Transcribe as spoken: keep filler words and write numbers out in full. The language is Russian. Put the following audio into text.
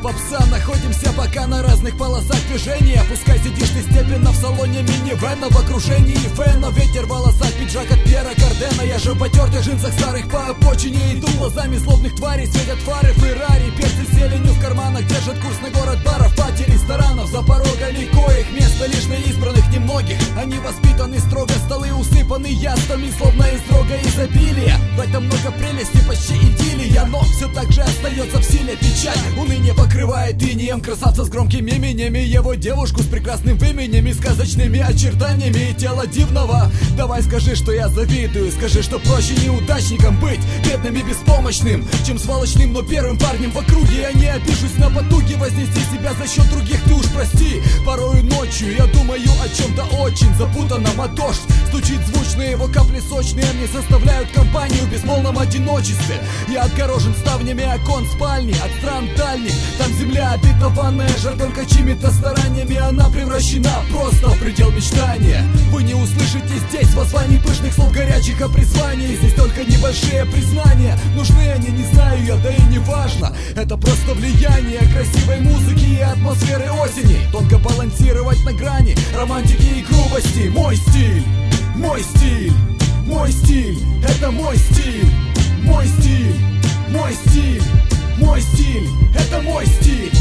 попса. Находимся пока на разных полосах движения. Пускай сидишь ты степенно в салоне минивэна, в окружении фэна, ветер в волосах, пиджак от Пьера Кардена. Я же в потертых джинсах старых по обочине иду, глазами злобных тварей светят фары Феррари. Перцы с зеленью в карманах держат курс на город баров, пати, ресторанов, за порогами коих место лишь на избранных немногих. Они воспитаны строго, столы усыпаны яствами, словно из рога изобилия. В этом много прелести, почти идиллия, но все так же остается в силе печаль. Уныние покрывает инеем красавца с громкими именями, его девушку с прекрасным именем и сказочными очертаниями и тело дивного. Давай скажи, что я завидую, скажи, что проще неудачникам быть бедным и беспомощным, чем сволочным, но первым парнем в округе. Я не обижусь на потуги вознести себя за счет других, ты уж прости. Порою ночью я думаю о чем-то очень запутанном, а дождь стучит звучно, его капли сочные мне составляют компанию в безмолвном одиночестве. Я отгорожен ставнями окон спальни от стран дальних, там земля обетованная жертвенка чьими-то стараниями, она превращена просто в предел мечтания. Вы не услышите здесь воззваний пышных слов горячих о призвании, здесь только небольшие признания. Нужны они, не знаю я, да и не важно. Это просто влияние красивой музыки и атмосферы осени. Тонко балансировать на грани романтики и грубости. Мой стиль, мой стиль, мой стиль, это мой стиль. Мой стиль, мой стиль, мой стиль, это мой стиль.